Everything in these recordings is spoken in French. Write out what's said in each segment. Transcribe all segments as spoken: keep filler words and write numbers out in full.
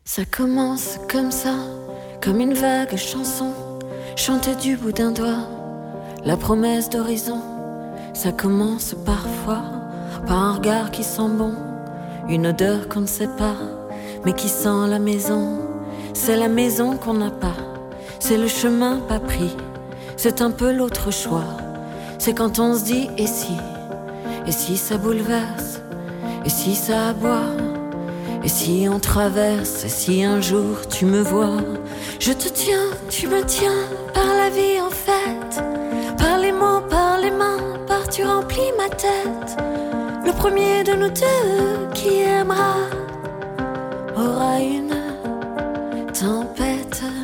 Ça commence comme ça, comme une vague chanson, chantée du bout d'un doigt, la promesse d'horizon. Ça commence parfois par un regard qui sent bon, une odeur qu'on ne sait pas, mais qui sent la maison. C'est la maison qu'on n'a pas, c'est le chemin pas pris, c'est un peu l'autre choix. C'est quand on se dit et si, et si ça bouleverse, et si ça aboie, et si on traverse, et si un jour tu me vois. Je te tiens, tu me tiens, par la vie en fait, par les mots, par les mains, par tu remplis ma tête. Le premier de nous deux qui aimera aura une tempête.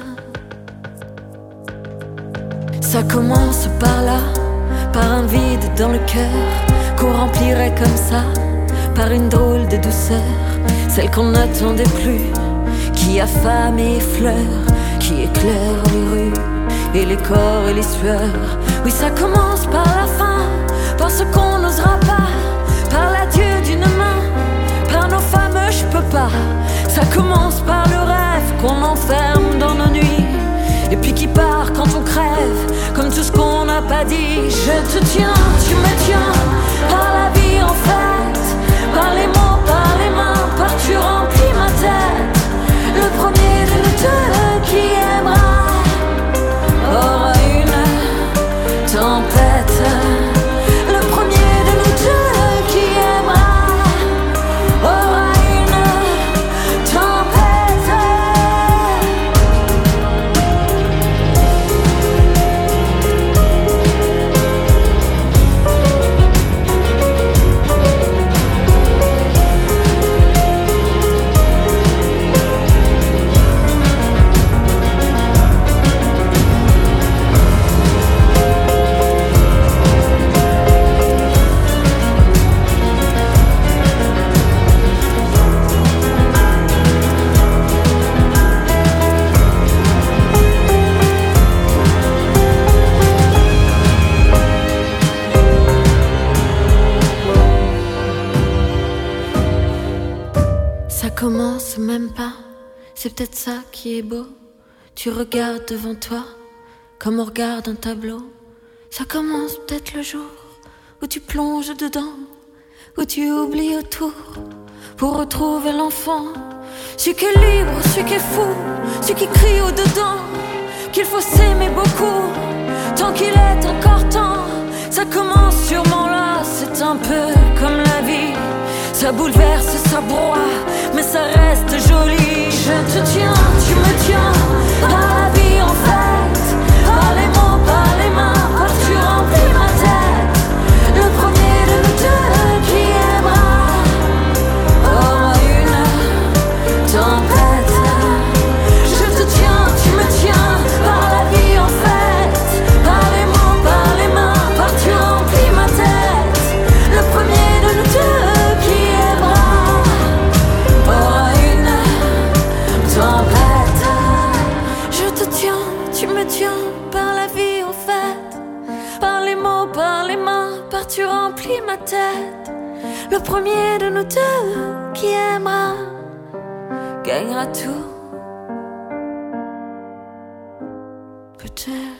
Ça commence par là, par un vide dans le cœur qu'on remplirait comme ça, par une drôle de douceur, celle qu'on n'attendait plus, qui affame et effleure, qui éclaire les rues et les corps et les sueurs. Oui, ça commence par la fin, par ce qu'on n'osera pas, par l'adieu d'une main, par nos fameux je peux pas. Ça commence par le rêve qu'on enferme dans nos nuits, et puis qui part quand on crève, comme tout ce qu'on n'a pas dit. Je te tiens, tu me tiens, par la vie en fait, par les mots, par les mains, par tu remplis ma tête. Le premier de nous deux qui aimera aura une tempête. Le premier de nous deux qui aimera aura une tempête. Ça commence même pas, c'est peut-être ça qui est beau. Tu regardes devant toi, comme on regarde un tableau. Ça commence peut-être le jour où tu plonges dedans, où tu oublies autour, pour retrouver l'enfant. Celui qui est libre, celui qui est fou, celui qui crie au-dedans qu'il faut s'aimer beaucoup, tant qu'il est encore temps. Ça commence sûrement là, c'est un peu comme la vie. Ça bouleverse, ça broie, mais ça reste joli. Je te tiens, tu me tiens, par la vie en fait, par les mots, par les mains, par tu remplis ma tête. Le premier de nous deux qui aimera aura une tempête. Je te tiens, tu me tiens, par la vie en fait, par les mots, par les mains, par tu remplis ma tête. Le premier de nous deux qui aimera aura une tempête. Je te tiens, tu me tiens, par la vie en fait, par les mots, par les mains, par tu remplis ma tête. Le premier de nous deux qui aimera gagnera tout, peut-être.